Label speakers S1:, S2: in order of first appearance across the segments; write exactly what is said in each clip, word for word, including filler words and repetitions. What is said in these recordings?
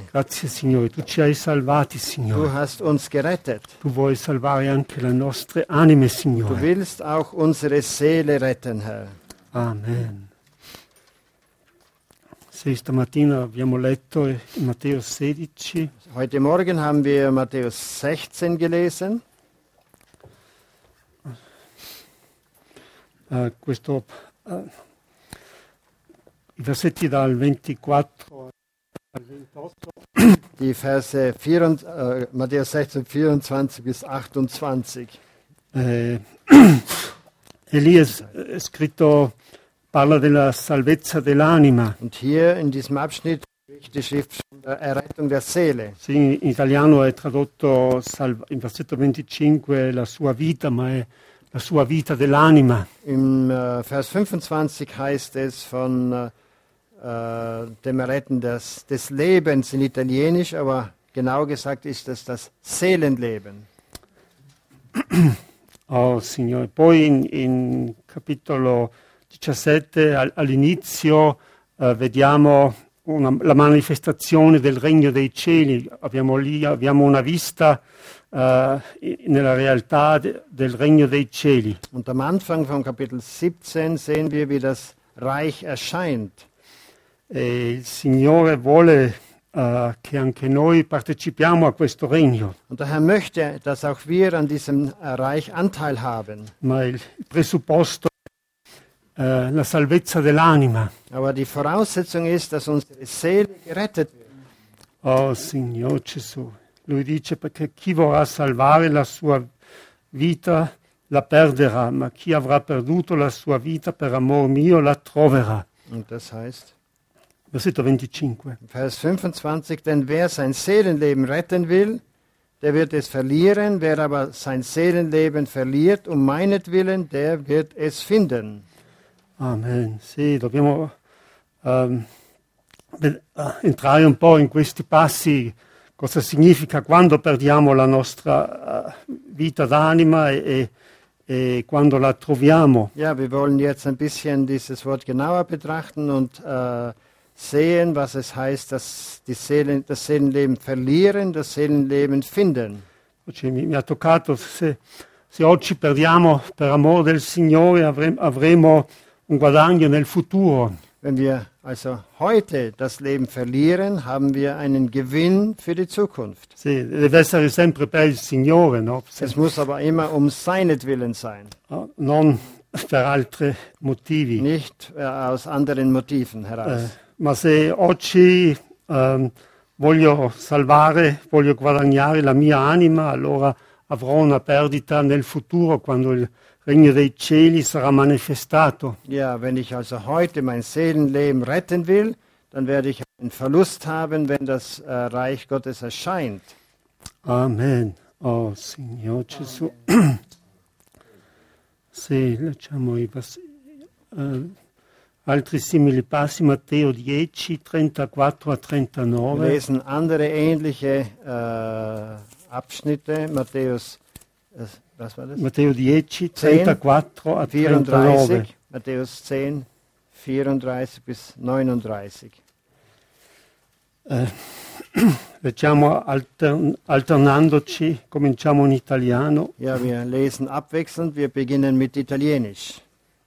S1: Grazie Signore, tu ci hai salvati
S2: Du
S1: Signore.
S2: hast uns gerettet.
S1: Tu vuoi salvare anche le nostre anime
S2: Du
S1: Signore.
S2: willst auch unsere Seele retten, Herr.
S1: Amen. Sì, stamattina abbiamo letto in Matteo sedici.
S2: Heute Morgen haben wir Matthäus sechzehn gelesen.
S1: Uh, questo, uh, I versetti dal ventiquattro al ventotto.
S2: Die Verse vierundzwanzig, äh, Matthäus sechzehn, vierundzwanzig bis achtundzwanzig.
S1: Eh, e lì è, è scritto, parla della salvezza dell'anima.
S2: Und hier in diesem Abschnitt spricht die Schrift von der Errettung der Seele.
S1: Sì, in italiano è tradotto salva, in versetto venticinque la sua vita, ma è la sua vita dell'anima.
S2: Im äh, Vers fünfundzwanzig heißt es von äh, äh, dem Erretten des, des Lebens in Italienisch, aber genau gesagt ist das das Seelenleben.
S1: Oh Signore, poi in, in capitolo diciassette all, all'inizio eh, vediamo una, la manifestazione del regno dei cieli, abbiamo lì abbiamo una vista eh, nella realtà de, del regno dei cieli.
S2: Und am Anfang von Kapitel siebzehn sehen wir, wie das Reich erscheint.
S1: E il Signore vuole eh, che anche noi partecipiamo a questo regno,
S2: Und der Herr möchte, dass auch wir an diesem Reich Anteil haben.
S1: ma il presupposto è eh, la salvezza dell'anima.
S2: Aber die Voraussetzung ist, dass unsere Seele gerettet wird.
S1: Oh Signore Gesù, lui dice perché chi vorrà salvare la sua vita la perderà, ma chi avrà perduto la sua vita per amor mio la troverà.
S2: Und das heißt,
S1: Versetto venticinque.
S2: Vers fünfundzwanzig, denn wer sein Seelenleben retten will, der wird es verlieren, wer aber sein Seelenleben verliert um meinetwillen, der wird es finden.
S1: Amen. Sì, dobbiamo ehm, ve- eh, entrare un po' in questi passi, cosa significa quando perdiamo la nostra eh, vita d'anima e, e, e quando la troviamo.
S2: Ja, wir wollen jetzt ein bisschen dieses Wort genauer betrachten und äh, sehen, was es heißt, dass die Seelen, das Seelenleben verlieren, das Seelenleben finden.
S1: Cioè, mi, mi ha toccato, se, se oggi perdiamo per amore del Signore avremo, avremo un guadagno nel futuro.
S2: Wenn wir also heute das Leben verlieren, haben wir einen Gewinn für die Zukunft.
S1: Sì, deve essere sempre per il Signore, no? Se-
S2: Es muss aber immer um seinetwillen sein,
S1: no? Non per altri motivi.
S2: nicht äh, aus anderen Motiven
S1: Eh,
S2: heraus.
S1: ma se oggi ehm, voglio salvare, voglio guadagnare la mia anima, allora avrò una perdita nel futuro quando il regno dei cieli sarà manifestato.
S2: Ja, wenn ich also heute mein Seelenleben retten will, dann werde ich einen Verlust haben, wenn das äh, Reich Gottes erscheint.
S1: Amen. Oh Signore Gesù. Sì, leggiamo i vers- eh, altri simili passi, Matteo dieci, trentaquattro a
S2: Wir
S1: trentanove.
S2: lesen andere ähnliche äh, Abschnitte, Matthäus, äh, was war das?
S1: Matteo dieci,
S2: zehn,
S1: trentaquattro a trentanove.
S2: vierunddreißig, Matthäus zehn, vierunddreißig bis neununddreißig.
S1: Eh, leggiamo altern- alternandoci, cominciamo in italiano.
S2: Ja, wir lesen abwechselnd, wir beginnen mit Italienisch.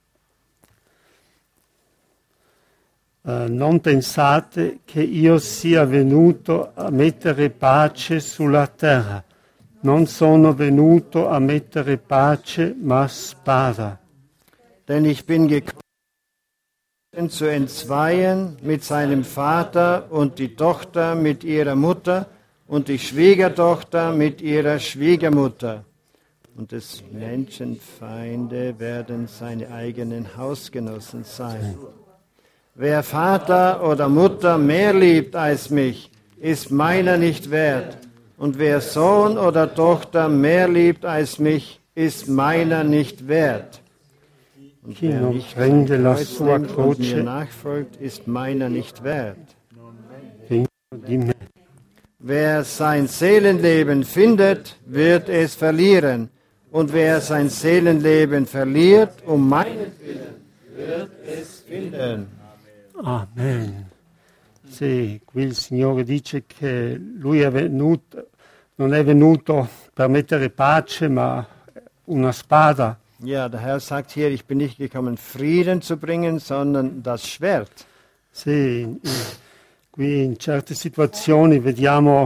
S1: Eh, non pensate che io sia venuto a mettere pace sulla terra. Non sono venuto a mettere pace, ma spada.
S2: Denn ich bin gekommen, zu entzweien mit seinem Vater und die Tochter mit ihrer Mutter und die Schwiegertochter mit ihrer Schwiegermutter. Und des Menschen Feinde werden seine eigenen Hausgenossen sein. Wer Vater oder Mutter mehr liebt als mich, ist meiner nicht wert. Und wer Sohn oder Tochter mehr liebt als mich, ist meiner nicht wert. Und
S1: Chi
S2: wer
S1: non
S2: nicht
S1: prende la
S2: Kreuz
S1: sua
S2: nimmt und mir
S1: croce
S2: nachfolgt, ist meiner nicht wert.
S1: degno di me.
S2: Wer sein Seelenleben findet, wird es verlieren. Und wer sein Seelenleben verliert, um meinetwillen, wird es finden.
S1: Amen. Sì, Sì, qui il Signore dice che Lui è venuto, non è venuto per mettere pace, ma una spada.
S2: Ja, der Herr sagt hier, ich bin nicht gekommen, Frieden zu bringen, sondern das Schwert.
S1: Sì, in- qui in certe situazioni vediamo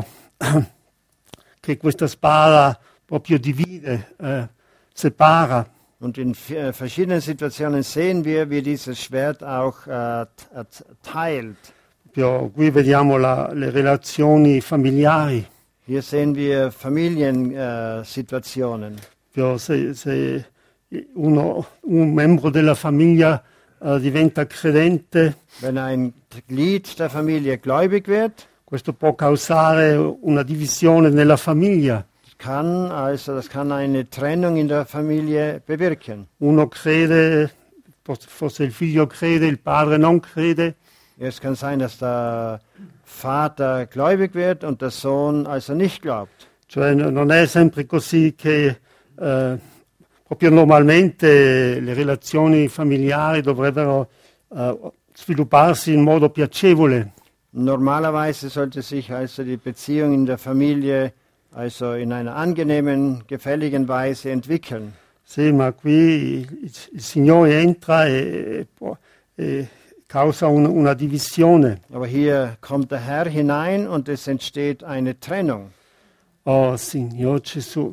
S1: che questa spada proprio divide, eh, separa.
S2: Und in v- äh, verschiedenen Situationen sehen wir, wie dieses Schwert auch äh, t- äh, t- teilt.
S1: Proprio qui vediamo la- le relazioni familiari.
S2: Hier sehen wir Familiensituationen. Äh, Situationen.
S1: Proprio se, se uno, un membro della famiglia eh, diventa credente,
S2: Wenn ein Glied der Familie gläubig wird,
S1: questo può causare una divisione nella famiglia.
S2: kann also das kann eine Trennung in der Familie bewirken.
S1: Uno crede, forse il figlio crede, il padre non crede.
S2: Es kann sein, dass der Vater gläubig wird und der Sohn also nicht glaubt.
S1: Cioè no- non è sempre così che eh, proprio normalmente le relazioni familiari dovrebbero eh, svilupparsi in modo piacevole.
S2: Normalerweise sollte sich also die Beziehung in der Familie also in einer angenehmen, gefälligen Weise entwickeln.
S1: Sì, ma qui il, il Signore entra e, e può- e causa un- una divisione.
S2: Aber hier kommt der Herr hinein und es entsteht eine Trennung.
S1: Oh Signore Gesù.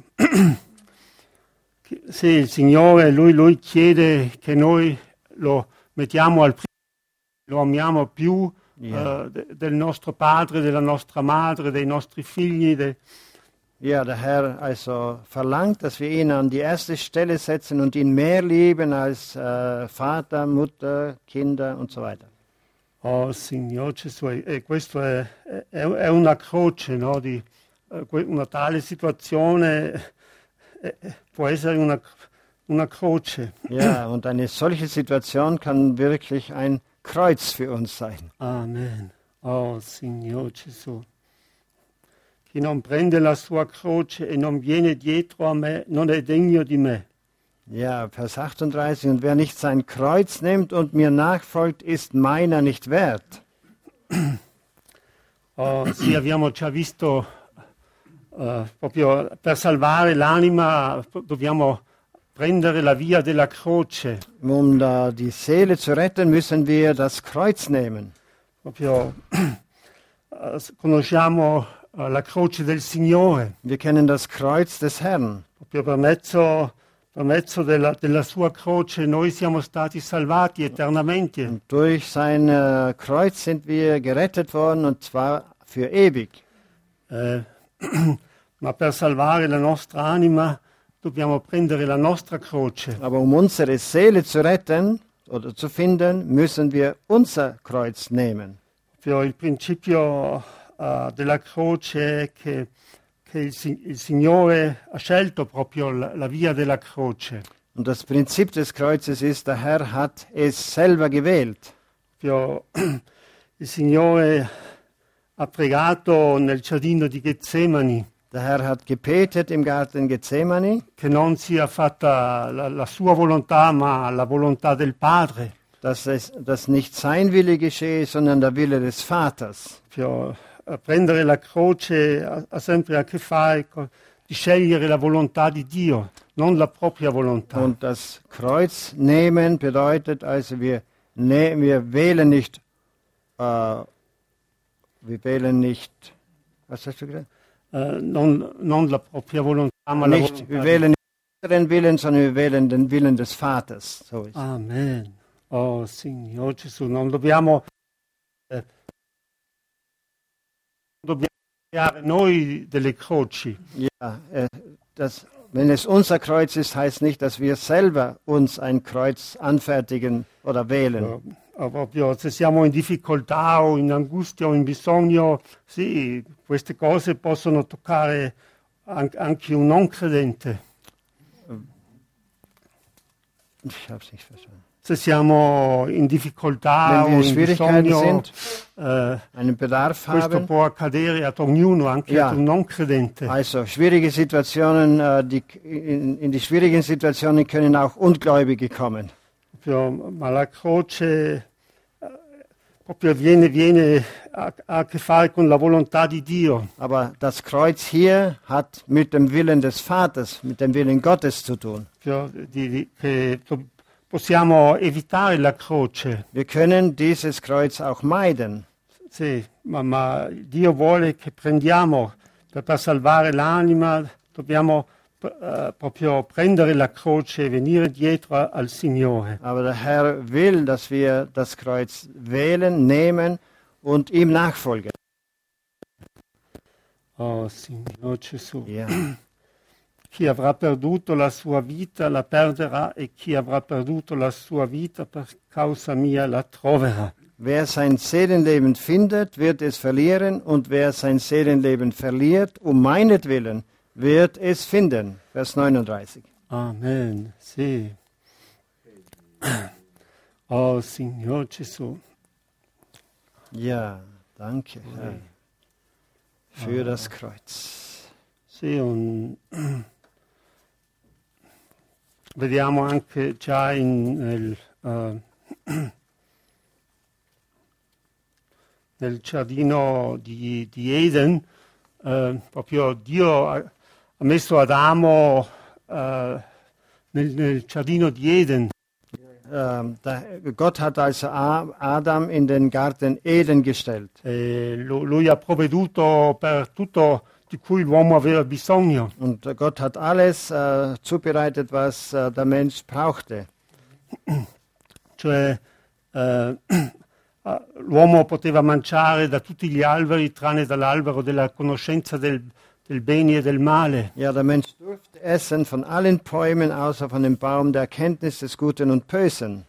S1: Che- Sì, il Signore, lui, lui chiede che noi lo mettiamo al primo, lo amiamo più
S2: Ja.
S1: eh, de- del nostro padre, della nostra madre, dei nostri figli. de-
S2: Ja, der Herr also verlangt, dass wir ihn an die erste Stelle setzen und ihn mehr lieben als äh, Vater, Mutter, Kinder und so weiter.
S1: Oh Signore Gesù, e, e questo è, è- è una croce, no? Di, eh, que- una tale situazione eh, eh, può essere una, una croce.
S2: Ja, und eine solche Situation kann wirklich ein Kreuz für uns sein.
S1: Amen. Oh Signore Gesù. Chi non prende la sua croce e non viene dietro a me, non è degno di me.
S2: Ja, Vers achtunddreißig. Und wer nicht sein Kreuz nimmt und mir nachfolgt, ist meiner nicht wert.
S1: Oh, sì, abbiamo già visto, eh, proprio per salvare l'anima dobbiamo prendere la via della croce.
S2: Um da die Seele zu retten, müssen wir das Kreuz nehmen.
S1: Proprio eh, conosciamo eh, la croce del Signore,
S2: Wir kennen das Kreuz des Herrn.
S1: proprio per mezzo, per mezzo della, della sua croce noi siamo stati salvati eternamente.
S2: Und durch sein äh, Kreuz sind wir gerettet worden, und zwar für ewig.
S1: Eh, ma per salvare la nostra anima dobbiamo prendere la nostra croce.
S2: Aber um unsere Seele zu retten oder zu finden, müssen wir unser Kreuz nehmen.
S1: Proprio il principio eh, della croce è che, che il, Si- il Signore ha scelto proprio la, la via della croce.
S2: Und das Prinzip des Kreuzes ist, der Herr hat es selber gewählt.
S1: Proprio il Signore ha pregato nel giardino di Getsemani
S2: Der Herr hat gebetet im Garten Gethsemane,
S1: che non sia fatta la, la sua volontà ma la volontà del Padre.
S2: dass es dass nicht sein Wille geschehe, sondern der Wille des Vaters.
S1: Proprio, eh, prendere la croce ha, ha sempre a che fare con di scegliere la volontà di Dio, non la propria volontà.
S2: Und das Kreuz nehmen bedeutet also, wir, ne, wir wählen nicht, äh, wir wählen nicht, was hast du gesagt?
S1: Eh, non, non la propria volontà, ma la
S2: Nicht,
S1: volontà
S2: wir
S1: di
S2: wählen nicht unseren Willen, sondern wir wählen den Willen des Vaters. So ist.
S1: Amen. Oh Signore Gesù, non dobbiamo, eh, dobbiamo creare noi delle croci.
S2: Ja, äh, das, wenn es unser Kreuz ist, heißt nicht, dass wir selber uns ein Kreuz anfertigen oder wählen.
S1: Eh, proprio se siamo in difficoltà o in angustia o in bisogno, sì, queste cose possono toccare an- anche un non credente.
S2: Ich habe es nicht verstanden.
S1: Se siamo in difficoltà
S2: Wenn wir
S1: o
S2: in
S1: in
S2: Schwierigkeiten
S1: bisogno,
S2: sind,
S1: eh,
S2: einen Bedarf
S1: questo
S2: haben,
S1: può accadere ad ognuno, anche
S2: Ja.
S1: ad un non credente.
S2: also schwierige Situationen, äh, die, in, in die schwierigen Situationen können auch Ungläubige kommen.
S1: Proprio, ma la croce, eh, proprio viene, viene a, a che fare con la volontà di Dio.
S2: Aber das Kreuz hier hat mit dem Willen des Vaters, mit dem Willen Gottes zu tun.
S1: Cioè, di- di- che to- possiamo evitare la croce,
S2: Wir können dieses Kreuz auch meiden.
S1: sì, ma, ma Dio vuole che prendiamo, per, per salvare l'anima, dobbiamo eh, proprio prendere la croce e venire dietro a- al Signore.
S2: Aber der Herr will, dass wir das Kreuz wählen, nehmen und ihm nachfolgen.
S1: Oh Signore Gesù.
S2: Ja.
S1: Chi avrà perduto la sua vita la perderà e chi avrà perduto la sua vita per causa mia la troverà.
S2: Wer sein Seelenleben findet, wird es verlieren, und wer sein Seelenleben verliert, um meinetwillen, wird es finden. Vers neununddreißig.
S1: Amen. Sì. Oh Signore Gesù.
S2: Ja, danke, Herr, für das Kreuz.
S1: Sì, un... vediamo anche già in, nel, eh, nel giardino di, di Eden, eh, proprio Dio ha, ha messo Adamo eh, nel, nel giardino di Eden.
S2: Ähm, da, Gott hat also A- Adam in den Garten Eden gestellt.
S1: E lu- lui ha provveduto per tutto di cui l'uomo aveva bisogno.
S2: Und äh, Gott hat alles äh, zubereitet, was äh, der Mensch brauchte.
S1: Cioè, eh, l'uomo poteva mangiare da tutti gli alberi tranne dall'albero della conoscenza del, del bene e del male.
S2: Ja, der Mensch durfte essen von allen Bäumen außer von dem Baum der Erkenntnis des Guten und Bösen.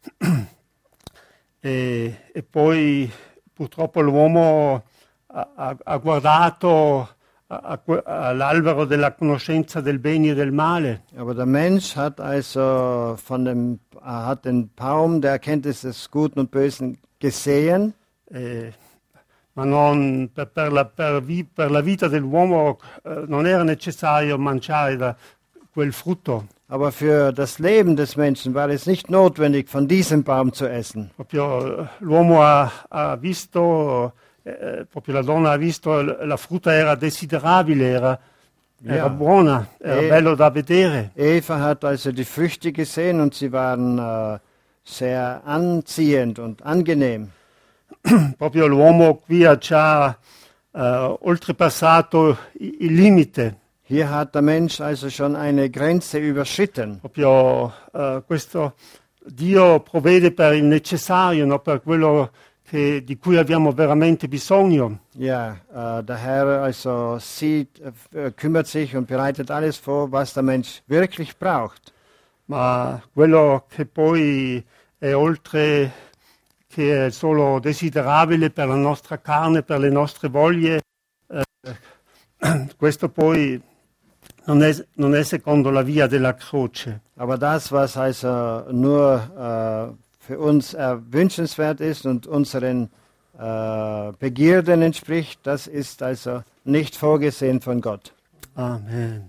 S1: E, e poi purtroppo l'uomo ha, ha- ha guardato a- a que- all'albero della conoscenza del bene e del male.
S2: Aber der Mensch hat also von dem, äh, hat den Baum der Erkenntnis des Guten und Bösen gesehen,
S1: Eh, ma non per, per la, per vi- per la vita dell'uomo eh, non era necessario mangiare da quel frutto.
S2: aber für das Leben des Menschen war es nicht notwendig, von diesem Baum zu essen.
S1: Proprio eh, l'uomo ha, ha visto, eh, proprio la donna ha visto l- la frutta era desiderabile, era, era
S2: Ja.
S1: buona, era
S2: Eh.
S1: bello da vedere.
S2: Eva hat also die Früchte gesehen und sie waren äh, sehr anziehend und angenehm.
S1: Proprio l'uomo qui ha già eh, oltrepassato i- il limite.
S2: Hier hat der Mensch also schon eine Grenze überschritten.
S1: Proprio eh, questo Dio provvede per il necessario, no? Per quello che- di cui abbiamo veramente bisogno.
S2: Ja, äh, der Herr also sieht, äh, kümmert sich und bereitet alles vor, was der Mensch wirklich braucht.
S1: Ma quello che poi è oltre che è solo desiderabile per la nostra carne, per le nostre voglie, eh, questo poi non è, non è secondo la via della croce.
S2: Aber das, was also nur äh, für uns äh, wünschenswert ist und unseren äh, Begierden entspricht, das ist also nicht vorgesehen von Gott.
S1: Amen.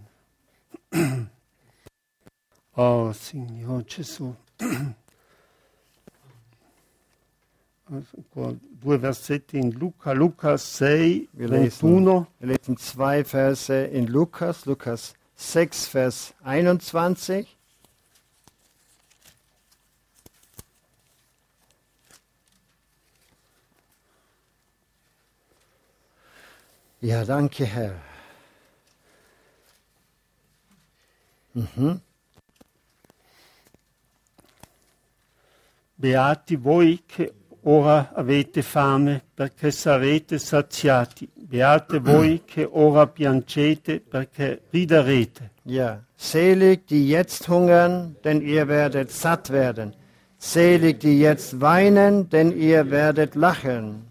S1: Oh Signore Gesù. Ancora due versetti in Luca, Luca sei,
S2: Wir lesen,
S1: ventuno.
S2: wir lesen zwei Verse in Lukas, Lukas sechs, Vers einundzwanzig. Ja, danke, Herr. Mhm.
S1: Beati voi che ora avete fame, perché sarete saziati. Beate voi che ora piangete, perché riderete.
S2: Ja, selig die jetzt hungern, denn ihr werdet satt werden. Selig die jetzt weinen, denn ihr werdet lachen.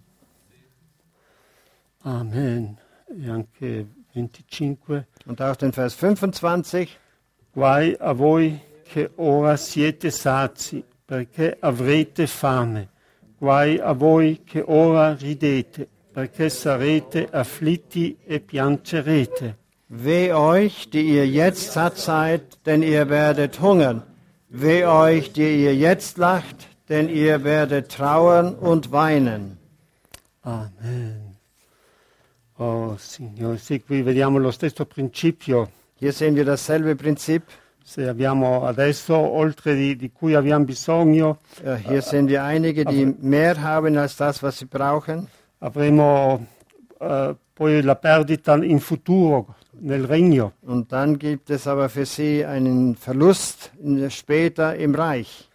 S1: Amen. E anche venticinque.
S2: Und auch den Vers fünfundzwanzig.
S1: Guai a voi che ora siete sazi, perché avrete fame. Guai a voi che ora ridete, perché sarete afflitti e piangerete.
S2: Weh euch, die ihr jetzt satt seid, denn ihr werdet hungern. Weh euch, die ihr jetzt lacht, denn ihr werdet trauern und weinen.
S1: Amen. Oh Signore, sì, qui vediamo lo stesso principio.
S2: Hier sehen wir dasselbe Prinzip.
S1: Se abbiamo adesso, oltre di, di cui abbiamo bisogno,
S2: Äh, hier sehen wir einige, die mehr haben als das, was sie brauchen.
S1: avremo eh, poi la perdita in futuro, nel regno.
S2: Und dann gibt es aber für sie einen Verlust in, später im Reich.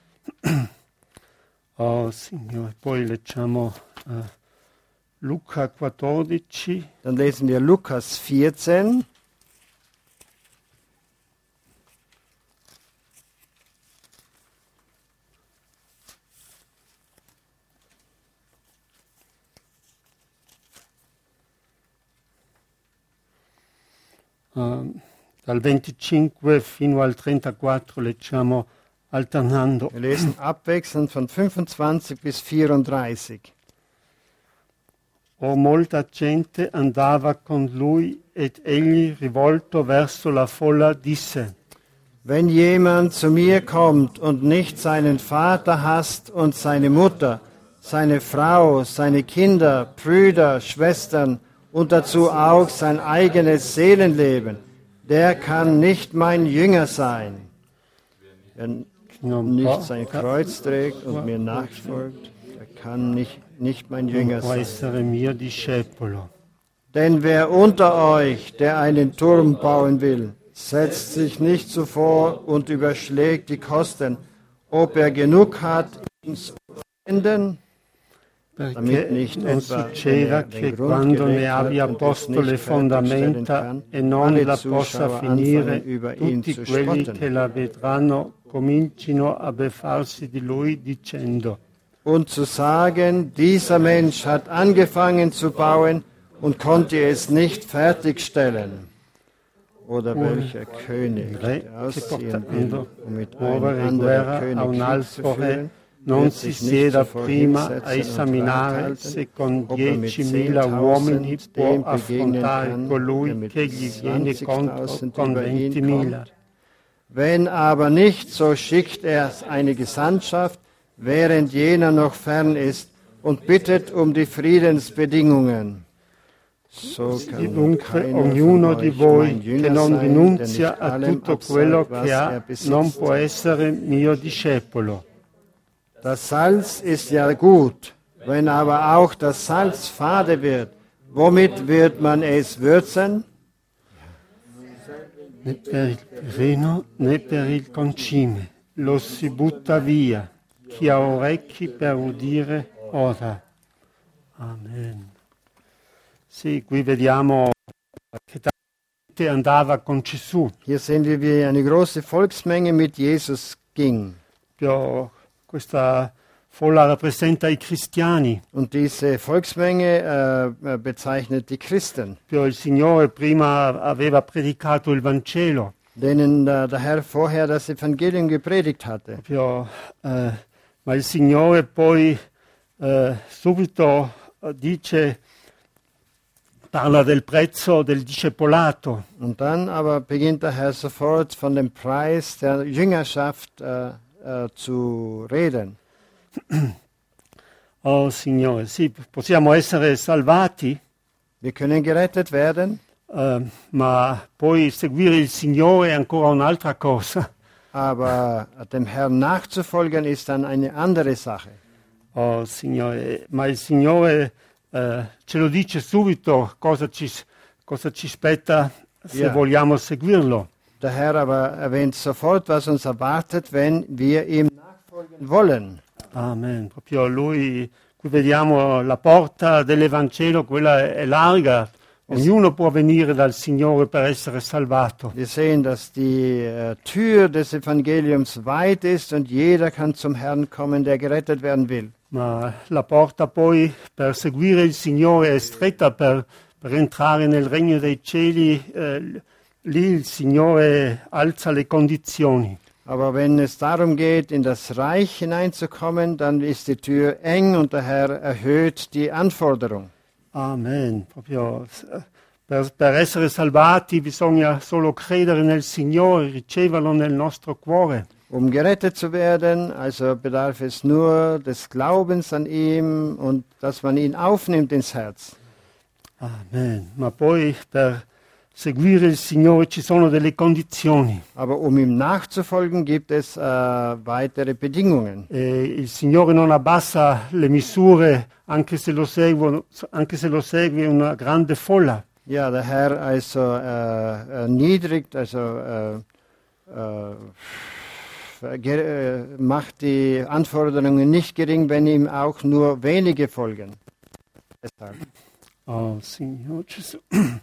S1: Oh Signore, poi leggiamo eh, Luca quattordici.
S2: Dann lesen wir Lukas vierzehn.
S1: Uh, dal venticinque fino al trentaquattro leggiamo alternando.
S2: Wir lesen abwechselnd von fünfundzwanzig bis vierunddreißig.
S1: O molta gente andava con lui ed egli, rivolto verso la folla, disse:
S2: Wenn jemand zu mir kommt und nicht seinen Vater hasst und seine Mutter, seine Frau, seine Kinder, Brüder, Schwestern und dazu auch sein eigenes Seelenleben, der kann nicht mein Jünger sein. Wer nicht sein Kreuz trägt und mir nachfolgt, der kann nicht, nicht mein Jünger
S1: può
S2: sein.
S1: essere mio discepolo.
S2: Denn wer unter euch, der einen Turm bauen will, setzt sich nicht zuvor und überschlägt die Kosten, ob er genug hat, ihn zu vollenden, damit
S1: Perché
S2: nicht
S1: non
S2: etwa, wenn
S1: succeda
S2: er
S1: che
S2: den Grund
S1: quando ne
S2: gelegt hat
S1: abbia
S2: und es
S1: posto
S2: nicht
S1: le
S2: fertigstellen
S1: fondamenta
S2: kann,
S1: e non
S2: alle
S1: la possa
S2: Zuschauer
S1: finire,
S2: anfangen, über ihn
S1: tutti
S2: zu
S1: quelli
S2: spotten
S1: che la vedranno comincino a beffarsi di lui dicendo:
S2: und zu sagen, dieser Mensch hat angefangen zu bauen und konnte es nicht fertigstellen. Oder welcher König,
S1: Re
S2: der
S1: che
S2: ausziehen will,
S1: portando
S2: um mit
S1: ora
S2: einem
S1: in
S2: anderen
S1: guerra a
S2: König
S1: un
S2: Krieg zu
S1: altro re
S2: führen,
S1: non
S2: wird
S1: si
S2: sich nicht
S1: sieda
S2: zuvor
S1: prima a
S2: hinsetzen und Rat
S1: esaminare
S2: halten,
S1: se con
S2: ob er mit
S1: diecimila uomini
S2: zehntausend
S1: può
S2: dem begegnen
S1: affrontare
S2: kann, der
S1: colui
S2: mit
S1: che gli viene contro
S2: zwanzigtausend
S1: con
S2: über ihn
S1: ventimila.
S2: kommt. Wenn aber nicht, so schickt er eine Gesandtschaft, während jener noch fern ist, und bittet um die Friedensbedingungen. So kann
S1: Dunque
S2: keiner
S1: ognuno
S2: von
S1: di
S2: euch
S1: voi
S2: mein
S1: che
S2: Jünger
S1: non
S2: sein, der
S1: rinunzia
S2: nicht
S1: a
S2: allem
S1: tutto quello
S2: absagt, was
S1: che
S2: er
S1: ha
S2: besitzt.
S1: non può essere mio discepolo.
S2: Das Salz ist ja gut, wenn aber auch das Salz fade wird, womit wird man es würzen?
S1: Né per il vino né per il concime, lo si butta via. Chi ha orecchi per udire ora. Amen. Sì, qui vediamo che tanta gente andava con Gesù.
S2: Hier sehen wir, wie eine große Volksmenge mit Jesus ging.
S1: Proprio questa folla rappresenta i cristiani.
S2: Und diese Volksmenge äh, bezeichnet die Christen,
S1: Proprio il Signore prima aveva predicato il Vangelo.
S2: denen äh, der Herr vorher das Evangelium gepredigt hatte.
S1: Proprio, eh, ma il Signore poi eh, subito eh, dice, parla del prezzo del discepolato.
S2: Und dann aber beginnt der Herr sofort von dem Preis der Jüngerschaft äh, äh, zu reden.
S1: Oh Signore, sì, possiamo essere salvati,
S2: Wir können gerettet werden,
S1: eh, ma poi seguire il Signore è ancora un'altra cosa.
S2: aber dem Herrn nachzufolgen ist dann eine andere Sache.
S1: Oh Signore, ma il Signore eh, ce lo dice subito cosa ci, cosa ci spetta se
S2: Yeah.
S1: vogliamo seguirlo.
S2: Der Herr aber erwähnt sofort, was uns erwartet, wenn wir ihm nachfolgen wollen.
S1: Amen. Proprio lui, qui vediamo la porta dell'Evangelo, quella è larga. Ognuno può venire dal Signore per essere salvato.
S2: Wir sehen, dass die äh, Tür des Evangeliums weit ist und jeder kann zum Herrn kommen, der gerettet werden will.
S1: Ma la porta poi per seguire il Signore è stretta, per, per entrare nel regno dei cieli, eh, lì il Signore alza le condizioni.
S2: Aber wenn es darum geht, in das Reich hineinzukommen, dann ist die Tür eng und der Herr erhöht die Anforderung.
S1: Amen. Proprio eh, per, per essere salvati bisogna solo credere nel Signore, riceverlo nel nostro cuore.
S2: Um gerettet zu werden, also bedarf es nur des Glaubens an ihm und dass man ihn aufnimmt ins Herz.
S1: Amen. Ma poi per seguire il Signore ci sono delle condizioni.
S2: Aber um ihm nachzufolgen, gibt es äh, weitere Bedingungen.
S1: E il Signore non abbassa le misure anche se lo seguono, anche se lo segue una grande folla.
S2: Ja, der Herr also äh, erniedrigt, also äh, äh, Ge- macht die Anforderungen nicht gering, wenn ihm auch nur wenige folgen. Deshalb.
S1: Oh Signore Gesù.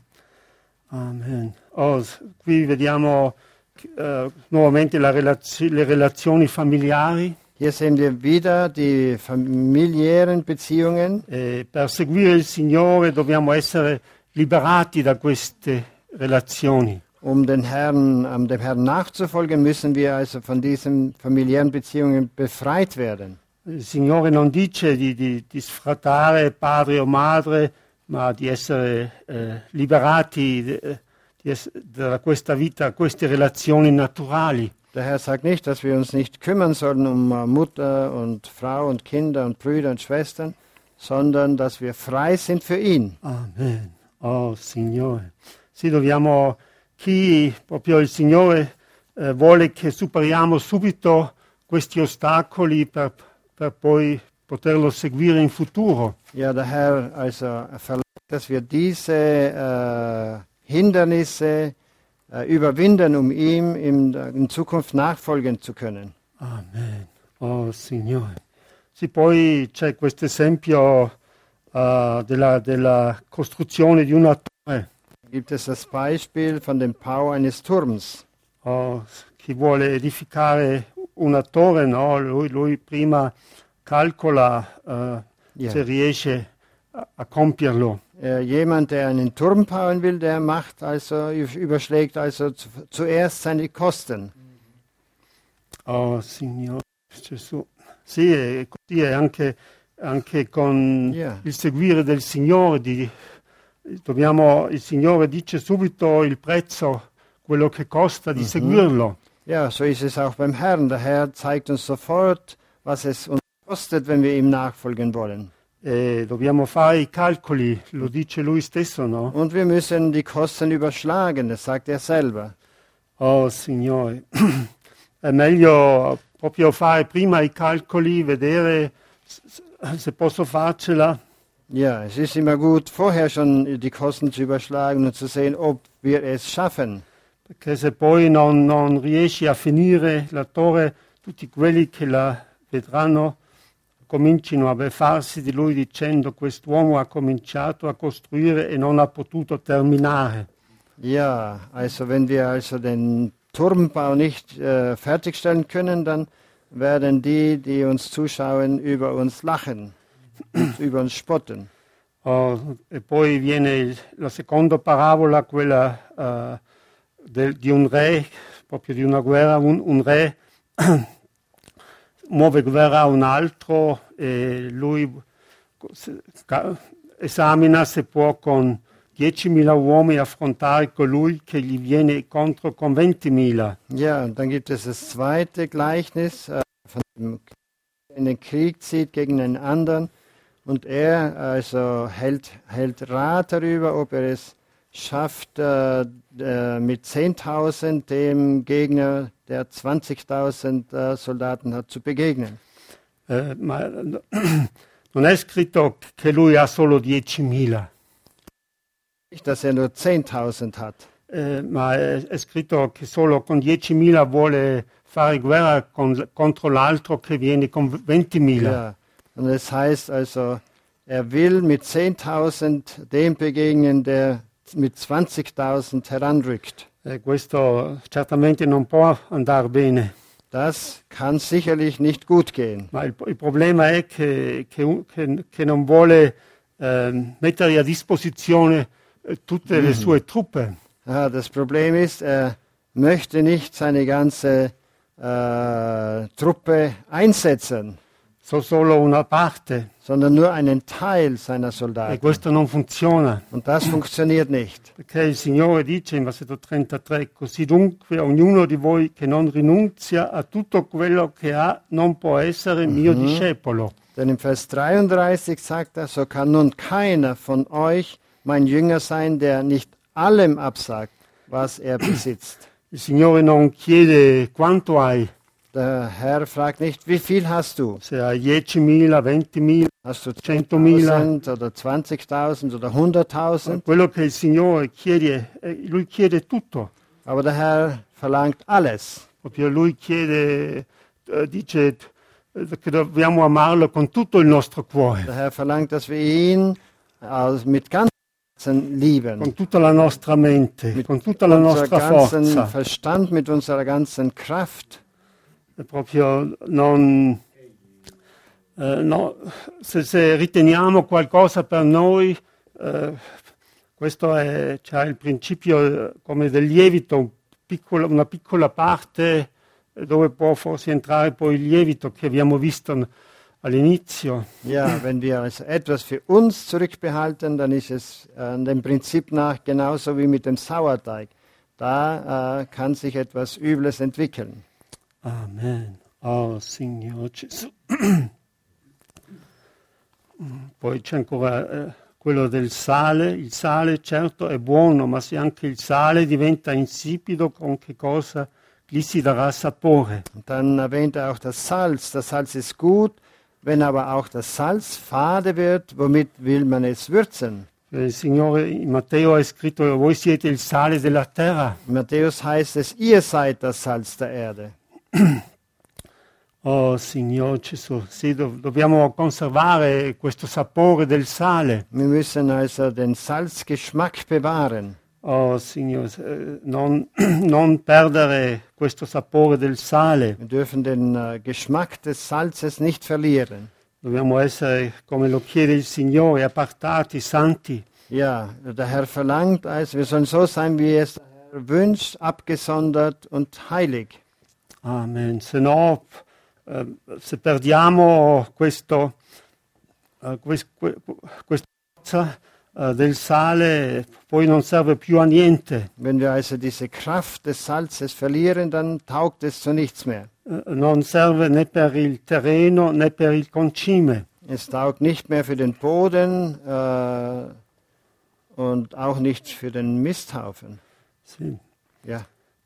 S1: Amen. Oh, qui vediamo eh, nuovamente la relazio- le relazioni familiari.
S2: Hier sehen wir wieder die familiären Beziehungen.
S1: E per seguire il Signore dobbiamo essere liberati da queste relazioni.
S2: Um den Herrn, um dem Herrn nachzufolgen, müssen wir also von diesen familiären Beziehungen befreit werden.
S1: Il Signore non dice di, di, di sfrattare padre o madre, ma di essere eh, liberati eh, di ess- da questa vita, queste relazioni naturali.
S2: Der Herr sagt nicht, dass wir uns nicht kümmern sollen um äh, Mutter und Frau und Kinder und Brüder und Schwestern, sondern dass wir frei sind für ihn.
S1: Amen. Oh Signore. Sì, dobbiamo, chi proprio il Signore eh, vuole che superiamo subito questi ostacoli per, per poi poterlo seguire in futuro.
S2: Ja, der Herr also verlangt, dass wir diese äh, Hindernisse äh, überwinden, um ihm in, in Zukunft nachfolgen zu können.
S1: Amen. Oh Signore. Sì, poi c'è questo esempio uh, della, della costruzione di una torre.
S2: Gibt es das Beispiel von dem Bau eines Turms.
S1: Oh, chi vuole edificare una torre, no? lui, lui prima calcola uh,
S2: Ja.
S1: se riesce a, a compierlo.
S2: Äh, jemand, der einen Turm bauen will, der macht also, überschlägt also zu, zuerst seine Kosten.
S1: Oh Signore Gesù. Sì, e così è anche, anche con
S2: Yeah.
S1: il seguire del Signore. Di, dobbiamo, il Signore dice subito il prezzo, quello che costa di seguirlo.
S2: Ja, so ist es auch beim Herrn. Der Herr zeigt uns sofort, was es uns kostet, wenn wir ihm nachfolgen wollen.
S1: E dobbiamo fare i calcoli, lo dice lui stesso, no?
S2: Und wir müssen die Kosten überschlagen, das sagt er selber.
S1: Oh Signore, è meglio proprio fare prima i calcoli, vedere s- se posso farcela.
S2: Ja, es ist immer gut, vorher schon die Kosten zu überschlagen und zu sehen, ob wir es schaffen.
S1: Perché se poi non, non riesci a finire la torre, tutti quelli che la vedranno comincino a beffarsi di lui dicendo quest'uomo ha cominciato a costruire e non ha potuto terminare.
S2: Ja, also wenn wir also den Turmbau nicht äh, fertigstellen können, dann werden die, die uns zuschauen, über uns lachen, über uns spotten.
S1: Oh, e poi viene il- la seconda parabola, quella eh, del- di un re, proprio di una guerra, un, un re muove guerra a un altro e lui se- ca- esamina se può con diecimila uomini affrontare colui che gli viene contro con ventimila.
S2: Ja, und dann gibt es das zweite Gleichnis, äh, von dem der in den Krieg zieht gegen einen anderen und er also hält, hält Rat darüber, ob er es schafft, äh, äh, mit zehntausend dem Gegner, der zwanzigtausend äh, Soldaten hat, zu begegnen.
S1: Eh, ma non è scritto che lui ha solo diecimila.
S2: Nicht, dass er nur zehntausend hat.
S1: Eh, ma è, è scritto che solo con diecimila vuole fare guerra con- contro l'altro che viene con ventimila.
S2: Ja. Und es heißt also, er will mit zehntausend dem begegnen, der mit zwanzigtausend heranrückt.
S1: Eh, questo certamente non può andare bene,
S2: Das kann sicherlich nicht gut gehen.
S1: ma il, il problema è che, che, un- che- che non vuole eh, mettere a disposizione eh, tutte le sue truppe.
S2: Ja, das Problem ist, er möchte nicht seine ganze äh, Truppe einsetzen.
S1: so solo una parte
S2: sondern nur einen Teil seiner
S1: e
S2: Soldaten.
S1: questo non funziona.
S2: Und das funktioniert nicht.
S1: Perché il Signore dice in versetto trentatré, così dunque ognuno di voi che non rinunzia a tutto quello che ha non può essere mio discepolo.
S2: Denn im Vers dreiunddreißig sagt er, so kann nun keiner von euch mein Jünger sein, der nicht allem absagt, was er besitzt.
S1: Il Signore non chiede quanto hai,
S2: Der Herr fragt nicht, wie viel hast du?
S1: se hai diecimila, ventimila,
S2: Hast du
S1: centomila.
S2: zehntausend oder zwanzigtausend oder hunderttausend?
S1: Quello che il Signore chiede, eh, Lui chiede tutto.
S2: Aber der Herr verlangt alles.
S1: Proprio Lui chiede, eh, dice eh, che dobbiamo amarlo con tutto il nostro cuore,
S2: Der Herr verlangt, dass wir ihn aus- mit ganzem Herzen lieben.
S1: con tutta la nostra mente,
S2: Mit
S1: con tutta la
S2: unserem
S1: nostra
S2: ganzen
S1: forza.
S2: Verstand, mit unserer ganzen Kraft.
S1: E proprio non, eh, no, se, se riteniamo qualcosa per noi, eh, questo è c'è il principio eh, come del lievito, un piccolo- una piccola parte eh, dove può forse entrare poi il lievito che abbiamo visto n- all'inizio.
S2: Ja, wenn wir also etwas für uns zurückbehalten, dann ist es äh, dem Prinzip nach genauso wie mit dem Sauerteig. Da äh, kann sich etwas Übles entwickeln.
S1: Amen. Oh Signore Gesù. Poi c'è ancora eh, quello del sale. Il sale certo è buono, ma se anche il sale diventa insipido, con che cosa gli si darà sapore?
S2: Und dann erwähnt er auch das Salz. Das Salz ist gut, wenn aber auch das Salz fade wird, womit will man es würzen?
S1: Il Signore in Matteo ha scritto: voi siete il sale della terra.
S2: In Matthäus heißt es, ihr seid das Salz der Erde.
S1: Oh Signore Gesù, sì, do- dobbiamo conservare questo sapore del sale.
S2: Wir müssen also den Salzgeschmack bewahren.
S1: Oh Signore, eh, non, non perdere questo sapore del sale.
S2: Wir dürfen den äh, Geschmack des Salzes nicht verlieren.
S1: Dobbiamo essere, come lo chiede il Signore, appartati, santi.
S2: Ja, der Herr verlangt, also wir sollen so sein, wie es der Herr wünscht, abgesondert und heilig.
S1: Amen. Se no, eh, se perdiamo questo, eh, quest, que- questa forza eh, del sale, poi non serve più a niente.
S2: Wenn wir also diese Kraft des Salzes verlieren, dann taugt es zu nichts mehr.
S1: Eh, non serve né per il terreno né per il concime.
S2: Es taugt nicht mehr für den Boden äh, und auch nicht für den Misthaufen.
S1: Sì.
S2: Ja.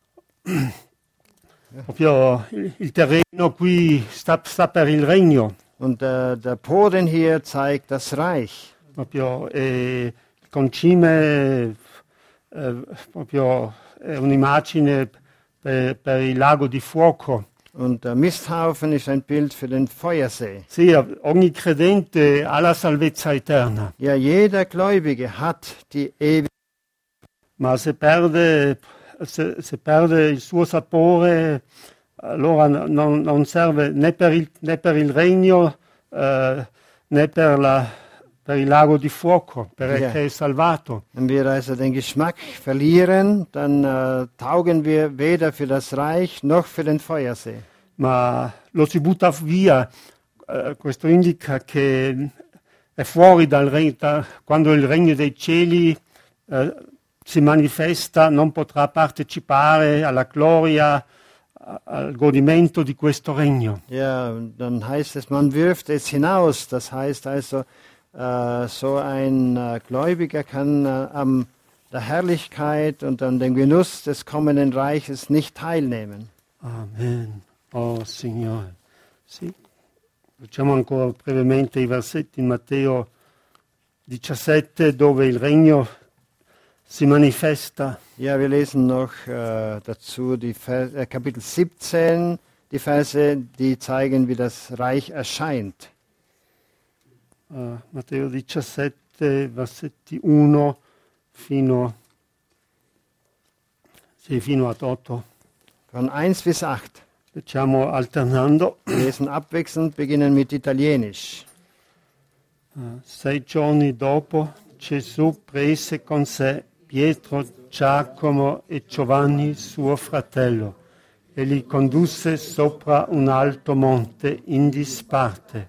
S1: Proprio il, il terreno qui sta, sta per il regno.
S2: Und äh, der Boden hier zeigt das Reich.
S1: Proprio, e il concime eh, proprio è un'immagine per, per il lago di fuoco.
S2: Und der Misthaufen ist ein Bild für den Feuersee.
S1: Sì, ogni credente ha la salvezza eterna,
S2: Ja, jeder Gläubige hat die ewige,
S1: ma se perde, se, se perde il suo sapore, allora non, non serve né per il, né per il regno eh, né per, la, per il lago di fuoco, perché
S2: Ja.
S1: è salvato.
S2: wenn wir also den Geschmack verlieren, dann äh, taugen wir weder für das Reich noch für den Feuersee.
S1: Ma lo si butta via, eh, questo indica che è fuori dal regno, da- quando il regno dei cieli eh, si manifesta, non potrà partecipare alla gloria, a- al godimento di questo regno.
S2: Ja, und dann heißt es, man wirft es hinaus. Das heißt also, äh, so ein äh, Gläubiger kann äh, an der Herrlichkeit und an dem Genuss des kommenden Reiches nicht teilnehmen.
S1: Amen. Oh Signore. Sì. Leggiamo ancora brevemente i versetti in Matteo diciassette dove il regno si manifesta.
S2: Ja, wir lesen noch äh, dazu die Vers, äh, Kapitel siebzehn, die Verse, die zeigen, wie das Reich erscheint.
S1: Uh, Matteo diciassette, versetti uno fino, sì, fino a otto.
S2: Von eins bis acht.
S1: Leggiamo alternando.
S2: Wir lesen abwechselnd, beginnen mit Italienisch.
S1: Uh, sei giorni dopo Gesù prese con sé Pietro, Giacomo e Giovanni, suo fratello, e li condusse sopra un alto monte in disparte.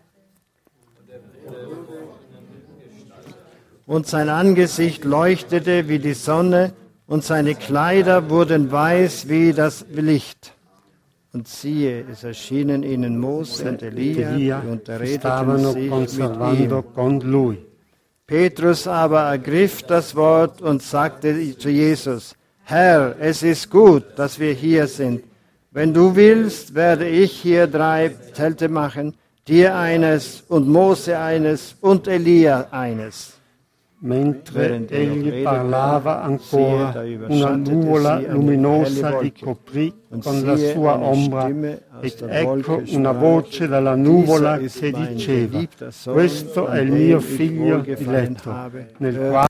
S2: Und sein Angesicht leuchtete wie die Sonne, und seine Kleider wurden weiß wie das Licht. Und siehe, es erschienen ihnen Mose und Elia,
S1: Elia
S2: die
S1: che
S2: unterredeten
S1: stavano
S2: sich mit
S1: conservando
S2: ihm.
S1: con lui.
S2: Petrus aber ergriff das Wort und sagte zu Jesus, Herr, es ist gut, dass wir hier sind. Wenn du willst, werde ich hier drei Zelte machen, dir eines und Mose eines und Elia eines.
S1: Mentre egli parlava ancora, una nuvola luminosa li coprì con la sua ombra, ed ecco una voce dalla nuvola che diceva: questo è il mio figlio diletto, nel quale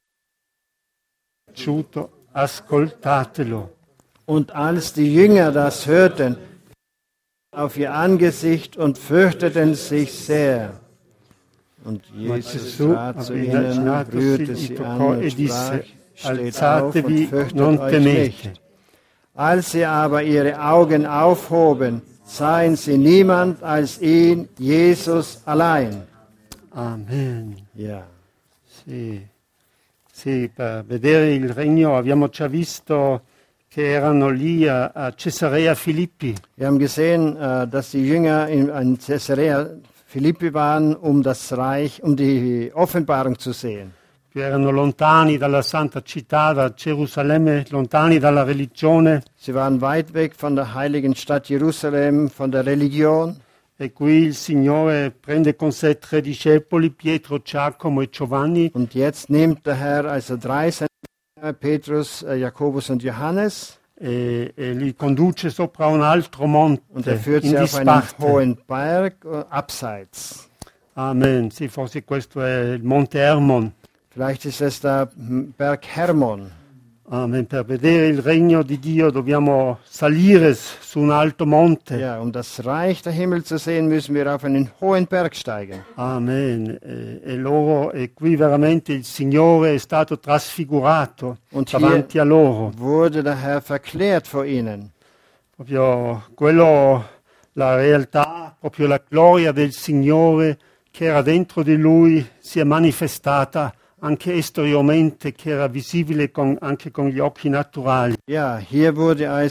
S1: è piaciuto, ascoltatelo.
S2: Und als die Jünger das hörten, auf ihr Angesicht und fürchteten sich sehr. Und Jesus trat zu ihnen, rührte sie an und sprach, steht auf und fürchtet euch nicht. Als sie aber ihre Augen aufhoben, sahen sie niemand als ihn, Jesus allein.
S1: Amen.
S2: Ja.
S1: Sì. Sì, per vedere il regno abbiamo già visto che erano lì a, a Caesarea Philippi.
S2: Wir haben gesehen, dass die Jünger in, in Caesarea Philippi waren, um das Reich, um die Offenbarung zu sehen.
S1: Che erano lontani dalla santa città, da Gerusalemme, lontani dalla religione.
S2: Sie waren weit weg von der heiligen Stadt Jerusalem, von der Religion.
S1: E qui il Signore prende con sé tre discepoli, Pietro, Giacomo e Giovanni.
S2: Und jetzt nimmt der Herr also drei seiner Petrus, Jakobus und Johannes.
S1: E, e li conduce sopra un altro monte,
S2: und er führt
S1: in
S2: sie auf einen
S1: disparte.
S2: hohen Berg, abseits.
S1: Amen. Sì, forse questo è il Monte Hermon.
S2: Vielleicht ist es der Berg Hermon.
S1: Amen. Per vedere il regno di Dio dobbiamo salire su un alto monte.
S2: Ja, um das Reich der Himmel zu sehen, müssen wir auf einen hohen Berg steigen.
S1: Amen. E, e loro, e qui veramente il Signore è stato trasfigurato
S2: Und
S1: davanti a loro.
S2: Wurde der Herr verklärt vor ihnen.
S1: Proprio quello, la realtà, proprio la gloria del Signore che era dentro di lui si è manifestata anche esteriormente, che era visibile con, anche con gli occhi naturali.
S2: Ja, hier wurde also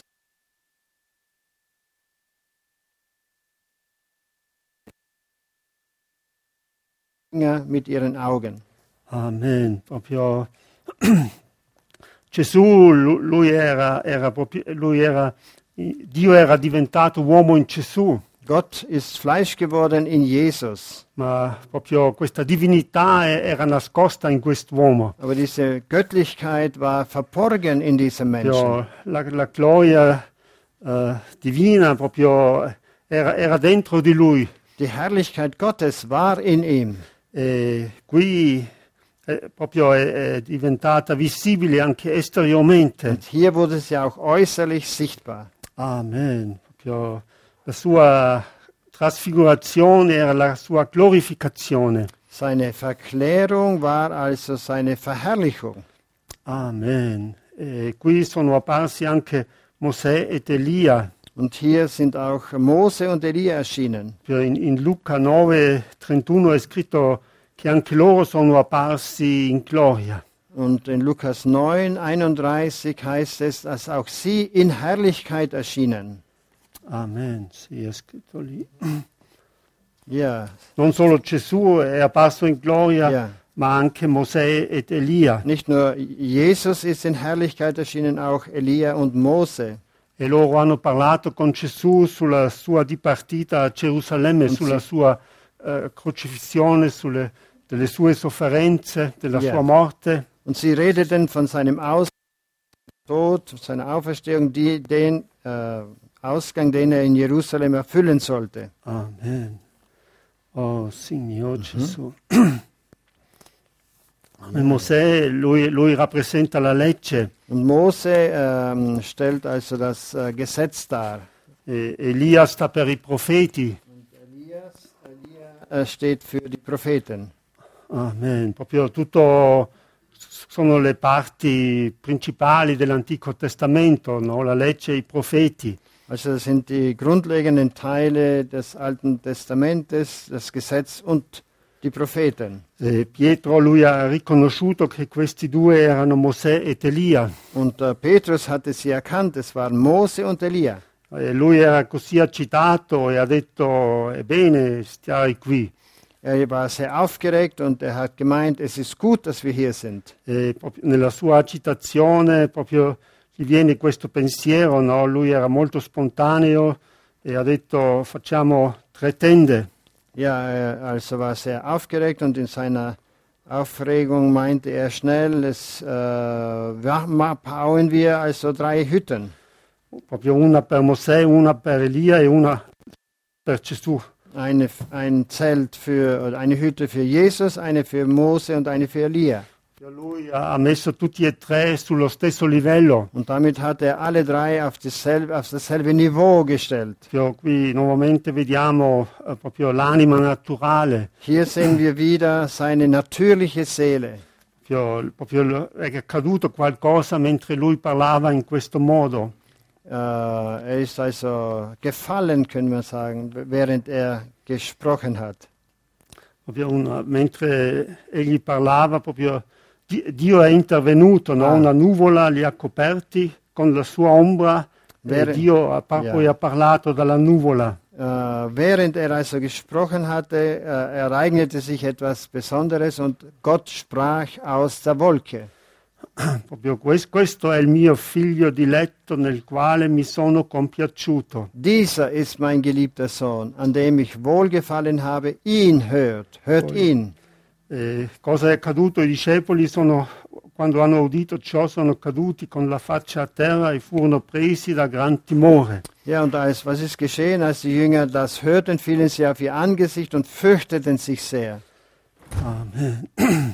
S2: mit ihren Augen.
S1: Amen. Proprio Gesù, lui era, era proprio, lui era, Dio era diventato uomo in Gesù.
S2: Gott ist Fleisch geworden in Jesus.
S1: Ma proprio questa divinità era nascosta in quest'uomo.
S2: Aber diese Göttlichkeit war verborgen in diesem Menschen.
S1: La, la gloria uh, divina proprio era, era dentro di lui.
S2: Die Herrlichkeit Gottes war in ihm.
S1: E qui eh, proprio è, è diventata visibile anche esteriormente.
S2: Und hier wurde sie auch äußerlich sichtbar.
S1: Amen. Proprio la sua trasfigurazione era la sua glorificazione.
S2: Seine Verklärung war also seine Verherrlichung.
S1: Amen. E qui sono apparsi anche Mosè ed Elia.
S2: Und hier sind auch Mose und Elia erschienen.
S1: In, in Luca nove trentuno è scritto che anche loro sono apparsi in gloria.
S2: Und in Lukas neun einunddreißig heißt es, dass auch sie in Herrlichkeit erschienen.
S1: Amen, sì, è scritto lì.
S2: Ja.
S1: Non solo Gesù è apparso in gloria,
S2: ja.
S1: ma anche Mosè ed Elia.
S2: Nicht nur Jesus ist in Herrlichkeit erschienen, auch Elia und Mose.
S1: E loro hanno parlato con Gesù sulla sua dipartita a Gerusalemme,
S2: und
S1: sulla sua uh, crocifissione, sulle delle sue sofferenze, della
S2: ja.
S1: sua morte.
S2: Und sie redeten von seinem Aus Tod, seiner Auferstehung, die, den äh, Ausgang, den er in Jerusalem erfüllen sollte.
S1: Amen. Oh Signore
S2: mhm.
S1: Gesù. Amen. Mosè, lui, lui rappresenta la legge.
S2: Und Mose ähm, stellt also das äh, Gesetz dar.
S1: E, Elia sta per i profeti.
S2: Und Elias, Elia äh, steht für die Propheten.
S1: Amen. Proprio tutto sono le parti principali dell'Antico Testamento, no? La legge e i profeti.
S2: Also das sind die grundlegenden Teile des Alten Testamentes, das Gesetz und die Propheten.
S1: Eh, Pietro lui ha riconosciuto che questi due erano Mosè ed Elia.
S2: Und äh, Petrus hatte sie erkannt, es waren Mose und Elia.
S1: E lui era così agitato e ha detto, è bene stare qui.
S2: Er war sehr aufgeregt und er hat gemeint, es ist gut, dass wir hier sind.
S1: E proprio nella sua agitazione proprio gli viene questo pensiero, no? Lui era molto spontaneo e ha detto facciamo tre tende.
S2: Ja, er also war sehr aufgeregt und in seiner Aufregung meinte er schnell, es äh, ja, ma- bauen wir also drei Hütten.
S1: Proprio una per Mosè, una per Elia e una per Gesù.
S2: Eine, ein Zelt für, oder eine Hütte für Jesus, eine für Mose und eine für Elia.
S1: Lui ha messo tutti e tre sullo stesso livello.
S2: Und damit hat er alle drei auf dasselbe, auf dasselbe Niveau gestellt.
S1: Proprio qui nuovamente vediamo eh, proprio l'anima naturale.
S2: Hier sehen wir wieder seine natürliche Seele.
S1: Proprio, proprio è accaduto qualcosa mentre lui parlava in questo modo.
S2: Äh, er ist also gefallen, können wir sagen, während er gesprochen hat.
S1: Proprio una- mentre egli parlava, proprio Di- Dio è intervenuto, no?
S2: Ah.
S1: Una nuvola li ha coperti con la sua ombra
S2: Vero.
S1: e Dio ha, par-
S2: Ja.
S1: poi ha parlato dalla nuvola.
S2: Äh, während er also gesprochen hatte, äh, ereignete sich etwas Besonderes und Gott sprach aus der Wolke.
S1: Proprio quest- questo è il mio figlio diletto nel quale mi sono compiaciuto.
S2: Dieser ist mein geliebter Sohn, an dem ich wohlgefallen habe. Ihn hört, hört
S1: Poi-
S2: ihn.
S1: Eh, cosa è accaduto? I discepoli sono, quando hanno udito ciò sono caduti con la faccia a terra e furono presi da gran timore.
S2: Ja, und als, was ist geschehen? Als die Jünger das hörten, fielen sie auf ihr Angesicht und fürchteten sich sehr.
S1: Amen.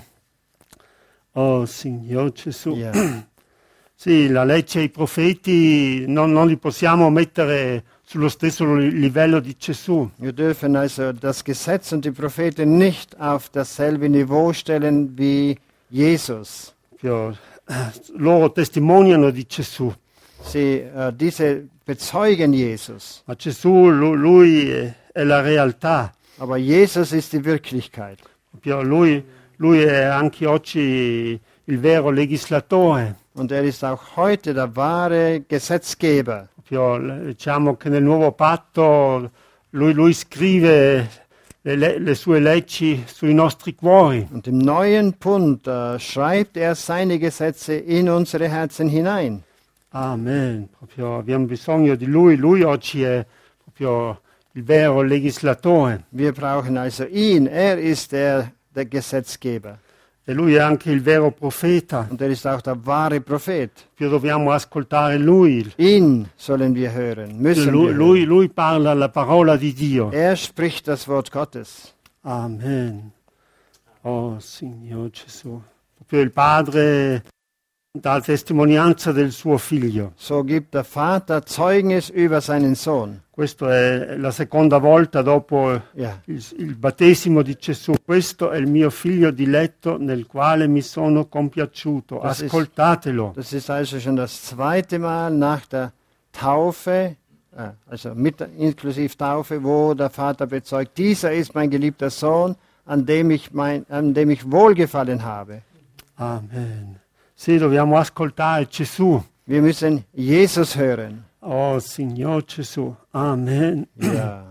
S1: Oh Signor Gesù.
S2: Ja.
S1: Sì, la legge e i profeti non, non li possiamo mettere sullo stesso li- livello di Gesù.
S2: Wir dürfen also das Gesetz und die Propheten nicht auf dasselbe Niveau stellen wie Jesus.
S1: Proprio, eh, Loro testimoniano di Gesù,
S2: Sie, äh, diese bezeugen Jesus,
S1: ma Gesù, lu- lui è, è la realtà.
S2: aber Jesus ist die Wirklichkeit.
S1: Proprio lui, lui è anche oggi il vero legislatore.
S2: Und er ist auch heute der wahre Gesetzgeber.
S1: Proprio, l- diciamo che nel nuovo patto lui, lui scrive le, le- le sue leggi sui nostri cuori.
S2: Und im neuen Bund äh, schreibt er seine Gesetze in unsere Herzen hinein.
S1: Amen. Proprio abbiamo bisogno di lui. Lui oggi è proprio il vero legislatore.
S2: Wir brauchen also ihn. Er ist der, der Gesetzgeber.
S1: E lui è anche il vero profeta.
S2: Und er ist auch der wahre Prophet.
S1: Più dobbiamo ascoltare lui.
S2: Ihn sollen wir hören, müssen
S1: Lui,
S2: wir
S1: lui,
S2: hören.
S1: lui parla la parola di Dio.
S2: Er spricht das Wort Gottes.
S1: Amen. Oh Signor Gesù. Proprio il Padre dà testimonianza del suo figlio.
S2: So gibt der Vater Zeugnis über seinen Sohn.
S1: Questa è la seconda volta dopo
S2: Ja.
S1: il, il battesimo di Gesù. Questo è il mio figlio diletto nel quale mi sono compiaciuto.
S2: Das ist-
S1: Ascoltatelo.
S2: Das ist also schon das zweite Mal nach der Taufe, äh, also mit inklusive Taufe, wo der Vater bezeugt, dieser ist mein geliebter Sohn, an dem ich, mein, an dem ich wohlgefallen habe.
S1: Amen. Sì, dobbiamo ascoltare Gesù.
S2: Wir müssen Jesus hören.
S1: Oh Signor Gesù. Amen.
S2: Ja.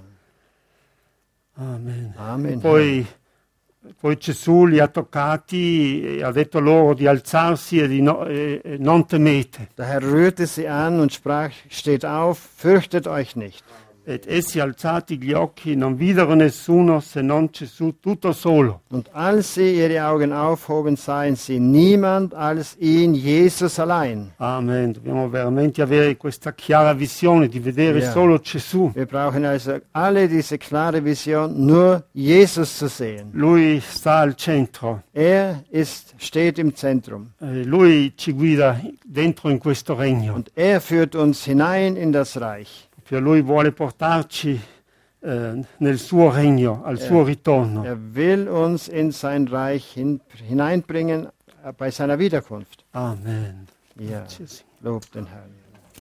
S1: Amen.
S2: Amen.
S1: Poi, poi Gesù li ha toccati e ha detto loro di alzarsi e di no- e- e non temete.
S2: Der Herr rührte sie an und sprach, steht auf, fürchtet euch nicht.
S1: Ed essi alzati gli occhi non videro nessuno se non Gesù tutto solo.
S2: Und als sie ihre Augen aufhoben, sahen sie niemand als ihn, Jesus allein.
S1: Amen. Dobbiamo veramente avere questa chiara visione di vedere
S2: Ja.
S1: solo Gesù.
S2: Wir brauchen also alle diese klare Vision, nur Jesus zu sehen.
S1: Lui sta al centro.
S2: Er ist, steht im Zentrum
S1: Eh, lui ci guida dentro in questo regno.
S2: und er führt uns hinein in das Reich.
S1: Proprio lui vuole portarci eh, nel suo regno, al suo ritorno.
S2: Er will uns in sein Reich hin, hineinbringen äh, bei seiner Wiederkunft.
S1: Amen.
S2: Ja,
S1: Grazie, Signore.
S2: lobt den Herrn.